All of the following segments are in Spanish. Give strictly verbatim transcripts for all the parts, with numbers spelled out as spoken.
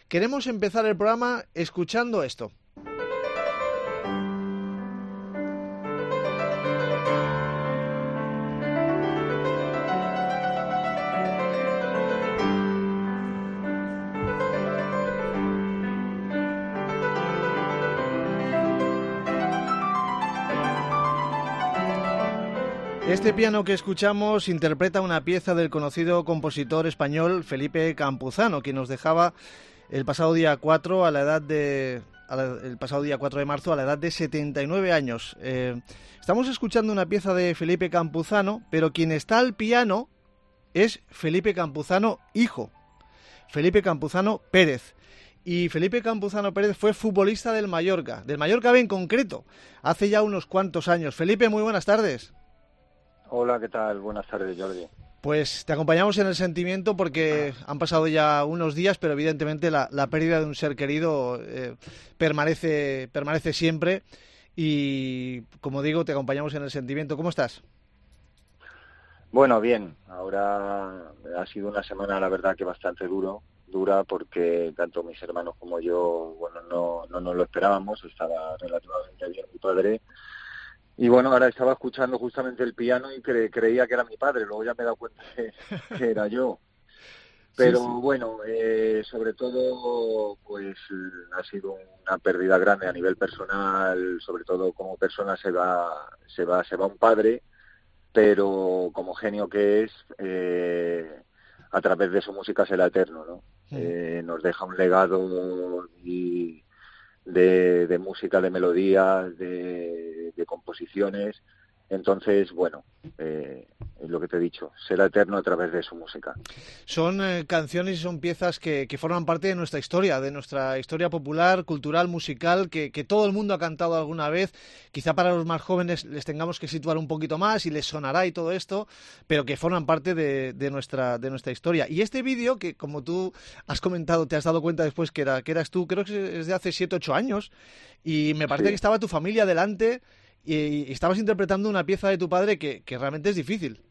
Queremos empezar el programa escuchando esto. Este piano que escuchamos interpreta una pieza del conocido compositor español Felipe Campuzano, quien nos dejaba el pasado día cuatro a la edad de a la, el pasado día cuatro de marzo a la edad de setenta y nueve años. Eh, estamos escuchando una pieza de Felipe Campuzano, pero quien está al piano es Felipe Campuzano hijo, Felipe Campuzano Pérez. Y Felipe Campuzano Pérez fue futbolista del Mallorca, del Mallorca B en concreto, hace ya unos cuantos años. Felipe, muy buenas tardes. Hola, ¿qué tal? Buenas tardes, Jordi. Pues te acompañamos en el sentimiento porque han pasado ya unos días, pero evidentemente la, la pérdida de un ser querido eh, permanece, permanece siempre y, como digo, te acompañamos en el sentimiento. ¿Cómo estás? Bueno, bien. Ahora ha sido una semana, la verdad, que bastante duro, dura porque tanto mis hermanos como yo, bueno, no, no nos lo esperábamos. Estaba relativamente bien mi padre. Y bueno, ahora estaba escuchando justamente el piano y cre- creía que era mi padre, luego ya me he dado cuenta que, que era yo. Pero Sí, sí. bueno, eh, sobre todo, pues ha sido una pérdida grande a nivel personal, sobre todo como persona se va, se va, se va un padre, pero como genio que es, eh, a través de su música será eterno, ¿no? Uh-huh. Eh, nos deja un legado y de, de música, de melodías, de, de composiciones. Entonces, bueno, eh, es lo que te he dicho, será eterno a través de su música. Son eh, canciones y son piezas que, que forman parte de nuestra historia, de nuestra historia popular, cultural, musical, que, que todo el mundo ha cantado alguna vez. Quizá para los más jóvenes les tengamos que situar un poquito más y les sonará y todo esto, pero que forman parte de, de nuestra de nuestra historia. Y este vídeo, que como tú has comentado, te has dado cuenta después que, era, que eras tú, creo que es de hace siete ocho años, y me parece que Sí, estaba tu familia delante y, y estabas interpretando una pieza de tu padre que, que realmente es difícil.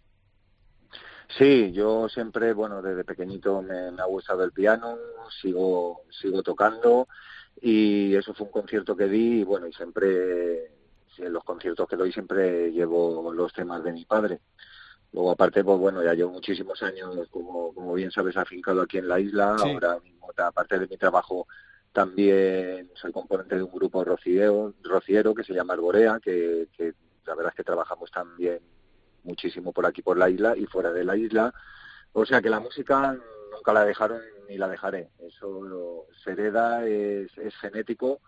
sí, yo siempre, bueno, desde pequeñito me, me ha gustado el piano, sigo, sigo tocando y eso fue un concierto que di y bueno, y siempre, sí, en los conciertos que doy siempre llevo los temas de mi padre. Luego aparte, pues bueno, ya llevo muchísimos años, como, como bien sabes, afincado aquí en la isla. Sí. Ahora mismo, aparte de mi trabajo, también soy componente de un grupo rociero, rociero que se llama Arborea, que, que la verdad es que trabajamos también muchísimo por aquí, por la isla y fuera de la isla. O sea que la música nunca la dejaron ni la dejaré. Eso se hereda, es, es genético.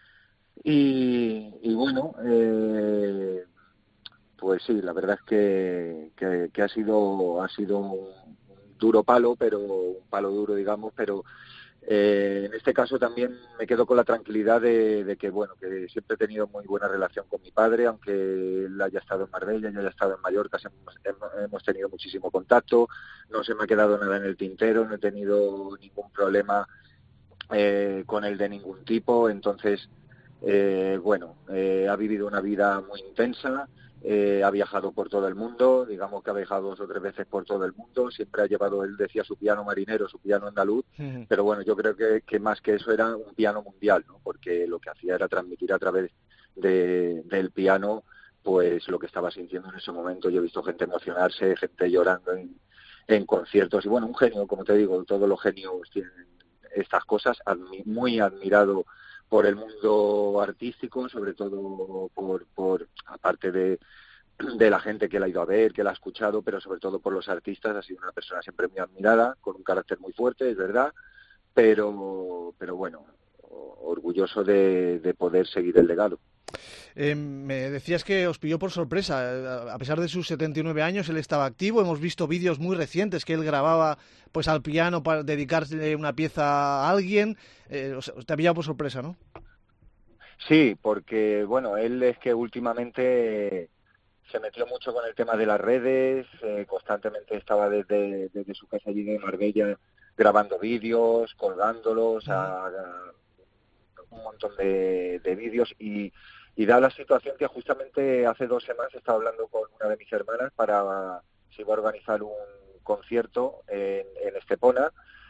Y, y bueno, eh, pues sí, la verdad es que, que, que ha sido ha sido un duro palo, pero un palo duro, digamos, pero eh, en este caso también me quedo con la tranquilidad de, de que, bueno, que siempre he tenido muy buena relación con mi padre, aunque él haya estado en Marbella, yo haya estado en Mallorca, hemos, hemos tenido muchísimo contacto, no se me ha quedado nada en el tintero, no he tenido ningún problema eh, con él de ningún tipo, entonces, eh, bueno, eh, ha vivido una vida muy intensa, eh, ha viajado por todo el mundo, digamos que ha viajado dos o tres veces por todo el mundo, siempre ha llevado, él decía, su piano marinero, su piano andaluz, Uh-huh. pero bueno, yo creo que, que más que eso era un piano mundial, ¿no? Porque lo que hacía era transmitir a través de, del piano pues lo que estaba sintiendo en ese momento. Yo he visto gente emocionarse, gente llorando en, en conciertos, y bueno, un genio, como te digo, todos los genios tienen estas cosas, admi- muy admirado por el mundo artístico, sobre todo por, por aparte de, de la gente que la ha ido a ver, que la ha escuchado, pero sobre todo por los artistas. Ha sido una persona siempre muy admirada, con un carácter muy fuerte, es verdad, pero, pero bueno, orgulloso de, de poder seguir el legado. Eh, me decías que os pilló por sorpresa. A pesar de sus setenta y nueve años, él estaba activo. Hemos visto vídeos muy recientes que él grababa pues al piano para dedicarle una pieza a alguien. Eh, o sea, te ha pillado por sorpresa, ¿no? Sí, porque bueno, él es que últimamente se metió mucho con el tema de las redes, eh, constantemente estaba desde, desde su casa allí de Marbella grabando vídeos, colgándolos, Uh-huh. a, a un montón de, de vídeos y, y da la situación que justamente hace dos semanas estaba hablando con una de mis hermanas para si iba a organizar un concierto en, en Estepona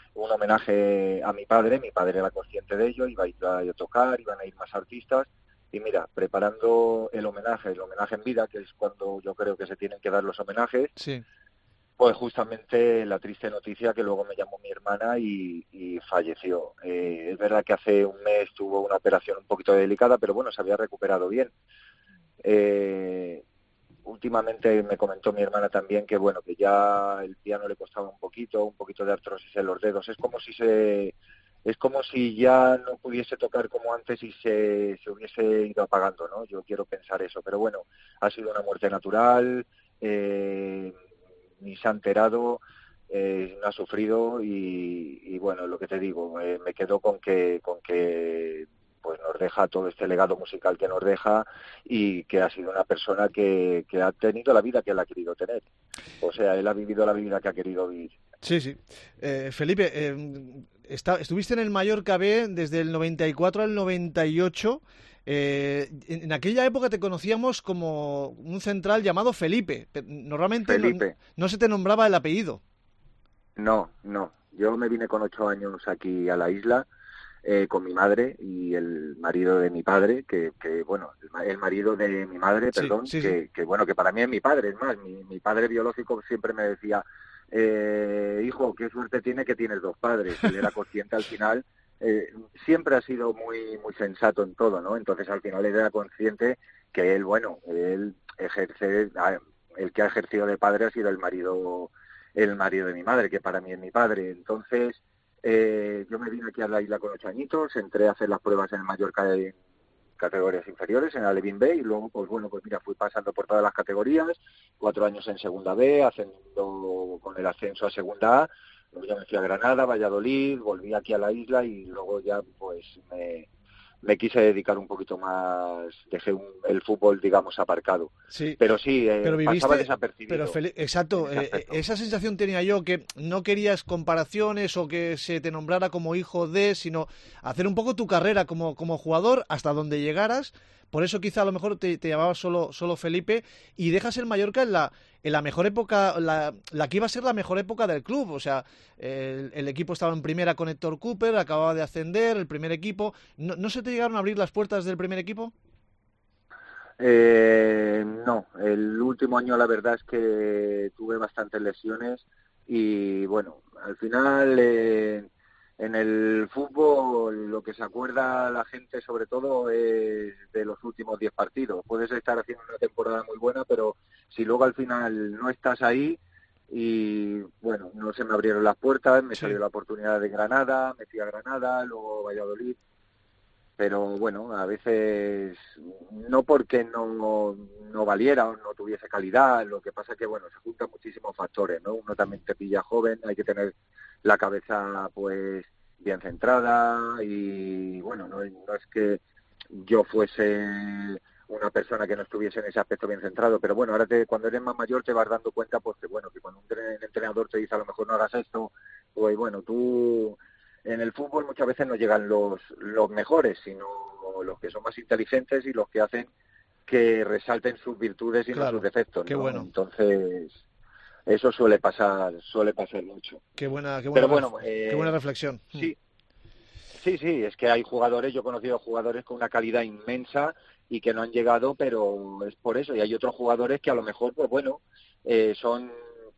un homenaje a mi padre, mi padre era consciente de ello, iba a ir a tocar, iban a ir más artistas, y mira, preparando el homenaje, el homenaje en vida, que es cuando yo creo que se tienen que dar los homenajes, sí. Pues justamente la triste noticia que luego me llamó mi hermana y, y falleció. Eh, es verdad que hace un mes tuvo una operación un poquito delicada, pero bueno, se había recuperado bien. Eh, últimamente me comentó mi hermana también que bueno, que ya el piano le costaba un poquito, un poquito de artrosis en los dedos. Es como si se, es como si ya no pudiese tocar como antes y se, se hubiese ido apagando, ¿no? Yo quiero pensar eso, pero bueno, ha sido una muerte natural. Eh, ni se ha enterado, eh, no ha sufrido y, y bueno, lo que te digo, eh, me quedo con que con que pues nos deja todo este legado musical que nos deja y que ha sido una persona que, que ha tenido la vida que él ha querido tener. O sea, él ha vivido la vida que ha querido vivir. Sí, sí. Eh, Felipe, eh, está, estuviste en el Mallorca B desde el noventa y cuatro al noventa y ocho. Eh, en, en aquella época te conocíamos como un central llamado Felipe. Normalmente Felipe. No, no se te nombraba el apellido. No, no. Yo me vine con ocho años aquí a la isla eh, con mi madre y el marido de mi padre, que, que bueno, el, el marido de mi madre, Sí, perdón, sí, que, sí. que bueno, que para mí es mi padre. Es más, mi, mi padre biológico siempre me decía, eh, hijo, qué suerte tiene que tienes dos padres. Él era consciente al final. Eh, siempre ha sido muy muy sensato en todo, ¿no? Entonces al final él era consciente que él, bueno, él ejerce, el que ha ejercido de padre ha sido el marido, el marido de mi madre, que para mí es mi padre. Entonces eh, yo me vine aquí a la isla con ocho añitos, entré a hacer las pruebas en el Mallorca en categorías inferiores, en Alevín B, y luego, pues bueno, pues mira, fui pasando por todas las categorías, cuatro años en Segunda B, haciendo con el ascenso a Segunda A. Luego ya me fui a Granada, Valladolid, volví aquí a la isla y luego ya pues me, me quise dedicar un poquito más, dejé un, el fútbol, digamos, aparcado. Sí, Pero sí, eh, pero viviste, pasaba desapercibido. pero Feli- exacto, eh, esa sensación tenía yo, que no querías comparaciones o que se te nombrara como hijo de, sino hacer un poco tu carrera como, como jugador hasta donde llegaras. Por eso quizá a lo mejor te, te llamabas solo, solo Felipe, y dejas el Mallorca en la, en la mejor época, la, la que iba a ser la mejor época del club. O sea, el, el equipo estaba en primera con Héctor Cooper, acababa de ascender, el primer equipo. ¿No, no se te llegaron a abrir las puertas del primer equipo? Eh, no, el último año la verdad es que tuve bastantes lesiones y bueno, al final eh, en el fútbol lo que se acuerda la gente sobre todo es de los últimos diez partidos. Puedes estar haciendo una temporada muy buena, pero si luego al final no estás ahí y bueno, no se me abrieron las puertas, me Sí. salió la oportunidad de Granada, me fui a Granada, luego Valladolid. Pero bueno, a veces no porque no, no valiera o no tuviese calidad, lo que pasa que bueno, se juntan muchísimos factores, ¿no? Uno también te pilla joven, hay que tener la cabeza pues bien centrada y bueno, no, no es que yo fuese una persona que no estuviese en ese aspecto bien centrado, pero bueno, ahora te, cuando eres más mayor te vas dando cuenta pues que bueno, que cuando un entrenador te dice a lo mejor no hagas esto, pues bueno, tú en el fútbol muchas veces no llegan los, los mejores, sino los que son más inteligentes y los que hacen que resalten sus virtudes y Claro, no sus defectos, qué ¿no? bueno. Entonces, eso suele pasar, suele pasar mucho. Qué buena, qué buena, Pero ref- bueno, qué buena eh, reflexión. sí, sí, sí, es que hay jugadores, yo he conocido jugadores con una calidad inmensa y que no han llegado, pero es por eso. Y hay otros jugadores que a lo mejor, pues bueno, eh, son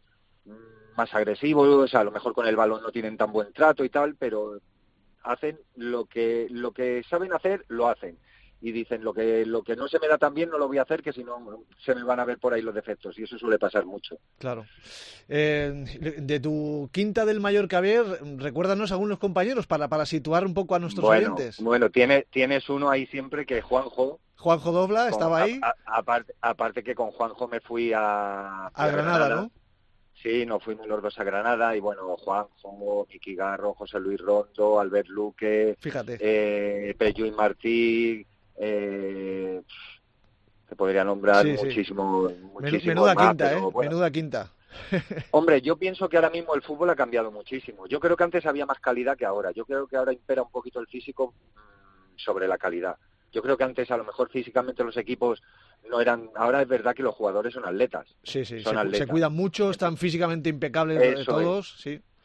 más agresivos, a lo mejor con el balón no tienen tan buen trato y tal, pero hacen lo que lo que saben hacer, lo hacen. Y dicen, lo que lo que no se me da tan bien no lo voy a hacer, que si no se me van a ver por ahí los defectos. Y eso suele pasar mucho. Claro. Eh, de tu quinta del Mallorca B, recuérdanos algunos compañeros para, para situar un poco a nuestros Bueno, oyentes. bueno, tiene, tienes uno ahí siempre que Juanjo. Juanjo Dobla Con, estaba a, ahí. a, aparte, aparte que con Juanjo me fui a, fui A a Granada, Granada. ¿no? Sí, nos fuimos los dos a Granada y bueno, Juanjo, Miki Garro, José Luis Rondo, Albert Luque, Fíjate. eh, Pello y Martí, eh, se podría nombrar Sí, sí. muchísimos, Menú, muchísimos menuda más, quinta, ¿eh? pero bueno. Menuda quinta. Hombre, yo pienso que ahora mismo el fútbol ha cambiado muchísimo. Yo creo que antes había más calidad que ahora. Yo creo que ahora impera un poquito el físico mmm, sobre la calidad. Yo creo que antes a lo mejor físicamente los equipos no eran... Ahora es verdad que los jugadores son atletas. Sí, sí. Son Se, atletas. se cuidan mucho, están Entonces, físicamente impecables eso todos, es. sí.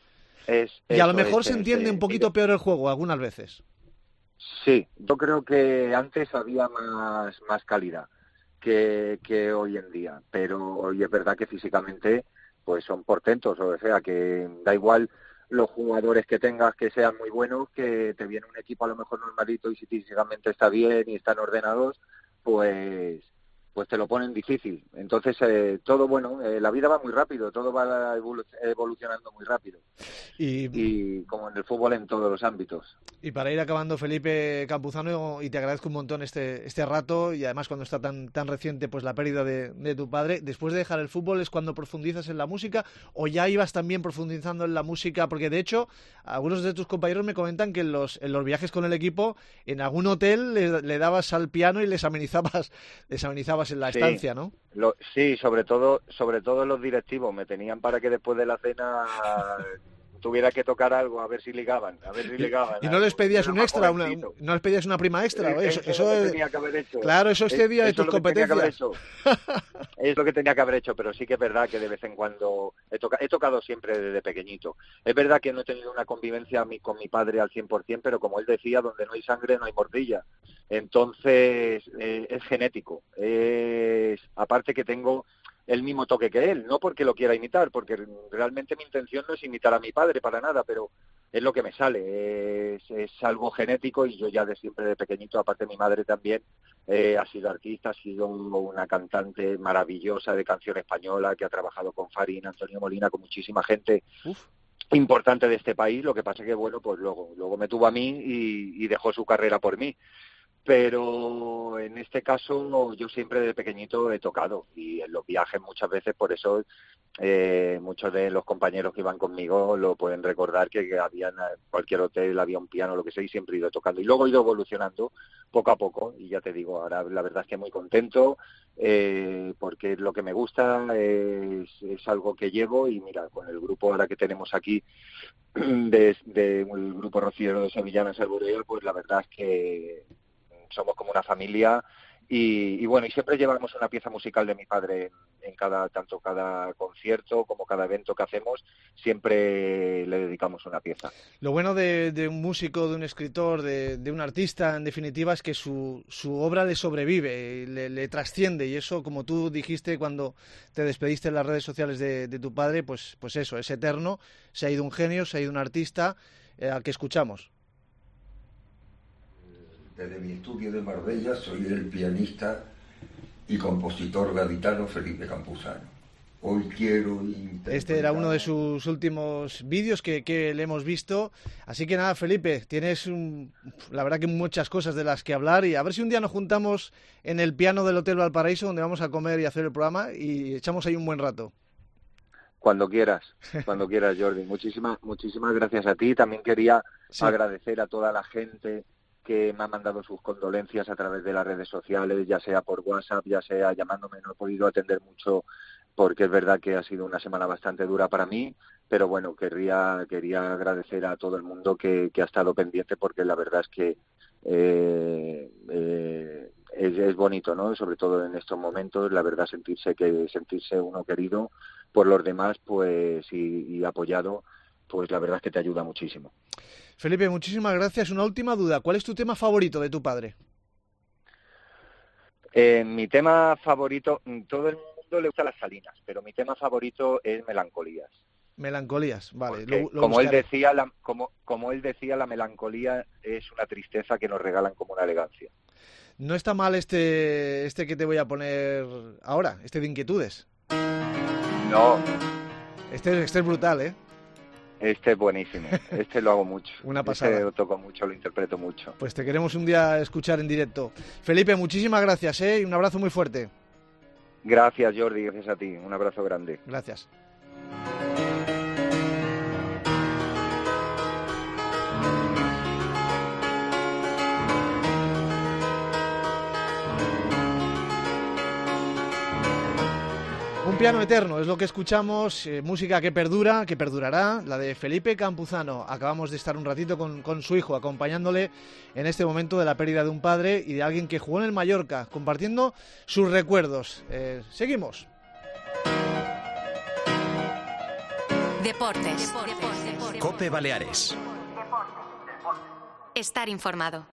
Es, y a lo mejor es, se entiende es, un poquito es, peor el juego algunas veces. Sí, yo creo que antes había más, más calidad que, que hoy en día, pero hoy es verdad que físicamente pues son portentos, o sea que da igual los jugadores que tengas que sean muy buenos, que te viene un equipo a lo mejor normalito y si físicamente está bien y están ordenados, pues pues te lo ponen difícil. Entonces, eh, todo, bueno, eh, la vida va muy rápido, todo va evolu- evolucionando muy rápido. Y, y como en el fútbol en todos los ámbitos. Y para ir acabando, Felipe Campuzano, y te agradezco un montón este este rato, y además cuando está tan tan reciente pues la pérdida de, de tu padre, después de dejar el fútbol, ¿es cuando profundizas en la música o ya ibas también profundizando en la música? Porque de hecho, algunos de tus compañeros me comentan que en los, en los viajes con el equipo, en algún hotel le, le dabas al piano y les amenizabas, les amenizabas en la Sí. estancia, ¿no? Lo, sí, sobre todo, sobre todo los directivos me tenían para que después de la cena tuviera que tocar algo, a ver si ligaban, a ver si ligaban. Y, y no les pedías Era un más extra, una, jovencito. no les pedías una prima extra, Eh, eso, eso, eso es lo que es, tenía que haber hecho. claro, eso excedía de Eso tus es lo que tenía que haber competencias. hecho. Es lo que tenía que haber hecho, pero sí que es verdad que de vez en cuando he, toca, he tocado siempre desde pequeñito. Es verdad que no he tenido una convivencia mi, con mi padre al cien por ciento, pero como él decía, donde no hay sangre no hay mordilla. Entonces, eh, es genético. Es, aparte que tengo el mismo toque que él, no porque lo quiera imitar, porque realmente mi intención no es imitar a mi padre para nada, pero es lo que me sale, es, es algo genético y yo ya de siempre de pequeñito, aparte mi madre también eh, ha sido artista, ha sido una cantante maravillosa de canción española que ha trabajado con Farín, Antonio Molina, con muchísima gente Uf. importante de este país, lo que pasa que bueno, pues luego, luego me tuvo a mí y, y dejó su carrera por mí. Pero en este caso yo siempre de pequeñito he tocado y en los viajes muchas veces, por eso eh, muchos de los compañeros que iban conmigo lo pueden recordar que, que había en cualquier hotel, había un piano, lo que sea, y siempre he ido tocando. Y luego he ido evolucionando poco a poco y ya te digo, ahora la verdad es que muy contento eh, porque lo que me gusta es, es algo que llevo y mira, con el grupo ahora que tenemos aquí de, de el grupo rociero de Sevillanas Arborea, pues la verdad es que somos como una familia y, y bueno, y siempre llevamos una pieza musical de mi padre en, en cada, tanto cada concierto como cada evento que hacemos, siempre le dedicamos una pieza. Lo bueno de, de un músico, de un escritor, de, de un artista, en definitiva, es que su, su obra le sobrevive, le, le trasciende, y eso, como tú dijiste cuando te despediste en las redes sociales de, de tu padre, pues, pues eso, es eterno, se ha ido un genio, se ha ido un artista eh, al que escuchamos. Desde mi estudio de Marbella soy el pianista y compositor gaditano Felipe Campuzano. Hoy quiero interpretar... Este era uno de sus últimos vídeos que, que le hemos visto. Así que nada, Felipe, tienes un, la verdad que muchas cosas de las que hablar y a ver si un día nos juntamos en el piano del Hotel Valparaíso donde vamos a comer y hacer el programa y echamos ahí un buen rato. Cuando quieras, cuando quieras, Jordi. Muchísimas, muchísimas gracias a ti. También quería sí. agradecer a toda la gente que me ha mandado sus condolencias a través de las redes sociales, ya sea por WhatsApp, ya sea llamándome. No he podido atender mucho porque es verdad que ha sido una semana bastante dura para mí, pero bueno, querría, quería agradecer a todo el mundo que, que ha estado pendiente porque la verdad es que eh, eh, es, es bonito, ¿no? Sobre todo en estos momentos, la verdad sentirse que sentirse uno querido por los demás, pues y, y apoyado, pues la verdad es que te ayuda muchísimo. Felipe, muchísimas gracias. Una última duda. ¿Cuál es tu tema favorito de tu padre? Eh, mi tema favorito, todo el mundo le gusta las salinas, pero mi tema favorito es Melancolías. Melancolías, vale. Lo, lo como él decía, la, como, como él decía, la melancolía es una tristeza que nos regalan como una elegancia. No está mal este, este que te voy a poner ahora, este de Inquietudes. No. Este, este es brutal, ¿eh? Este es buenísimo, este lo hago mucho. Una pasada. Este lo toco mucho, lo interpreto mucho. Pues te queremos un día escuchar en directo. Felipe, muchísimas gracias, ¿eh? Y un abrazo muy fuerte. Gracias, Jordi, gracias a ti. Un abrazo grande. Gracias. Un piano eterno es lo que escuchamos, eh, música que perdura, que perdurará, la de Felipe Campuzano. Acabamos de estar un ratito con, con su hijo, acompañándole en este momento de la pérdida de un padre y de alguien que jugó en el Mallorca, compartiendo sus recuerdos. Eh, seguimos. Deportes. COPE Baleares. Estar informado.